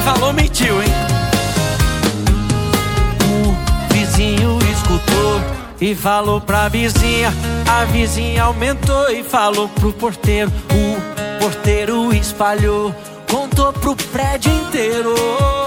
falou mentiu, hein? O vizinho escutou e falou pra vizinha. A vizinha aumentou e falou pro porteiro. O porteiro espalhou, contou pro prédio inteiro.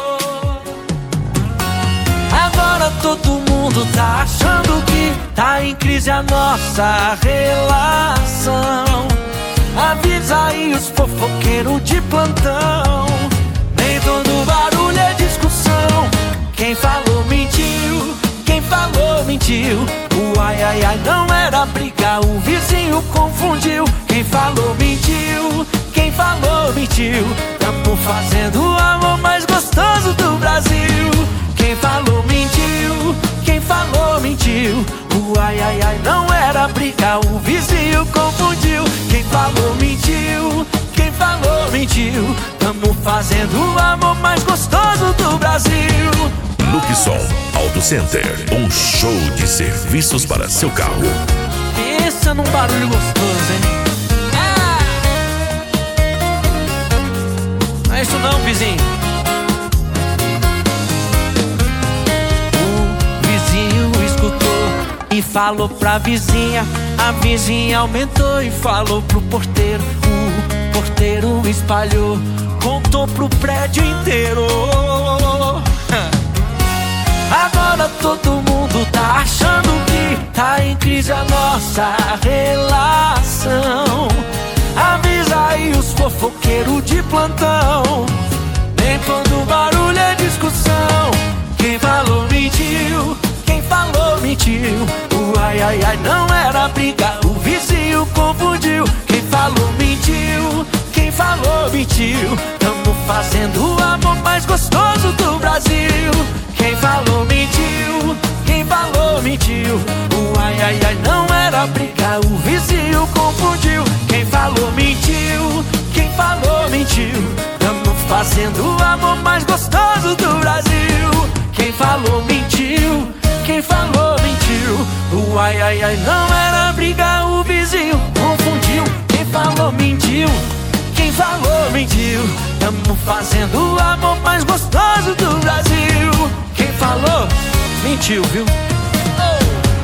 Agora todo mundo tá achando que tá em crise a nossa relação. Avisa aí os fofoqueiros de plantão. Nem todo barulho é discussão. Quem falou mentiu, quem falou mentiu. O ai ai ai não era briga, o vizinho confundiu. Quem falou mentiu, quem falou mentiu. Tamo fazendo o amor mais gostoso do Brasil. Quem falou mentiu, quem falou mentiu. O ai ai ai não era briga, o vizinho confundiu. Quem falou mentiu, quem falou mentiu. Tamo fazendo o amor mais gostoso do Brasil. Luxol Auto Center, um show de serviços para seu carro. Pensa num barulho gostoso, hein? Não é isso não, vizinho. O vizinho escutou e falou pra vizinha. A vizinha aumentou e falou pro porteiro. O porteiro espalhou, contou pro prédio inteiro. Agora todo mundo tá achando que tá em crise a nossa relação. Avisa aí os fofoqueiros de plantão. Nem todo barulho é discussão. Quem falou mentiu, quem falou mentiu. O ai ai ai não era briga, o vizinho confundiu. Quem falou mentiu, quem falou mentiu. Tamo fazendo o amor mais gostoso do Brasil. Quem falou mentiu, quem falou mentiu. O ai ai ai não era briga, o vizinho confundiu. Quem falou mentiu, quem falou mentiu. Tamo fazendo o amor mais gostoso do Brasil. Quem falou mentiu, quem falou mentiu. O ai ai ai não era briga, o vizinho confundiu. Quem falou mentiu, quem falou mentiu. Tamo fazendo o amor mais gostoso do Brasil. Quem falou mentiu, viu?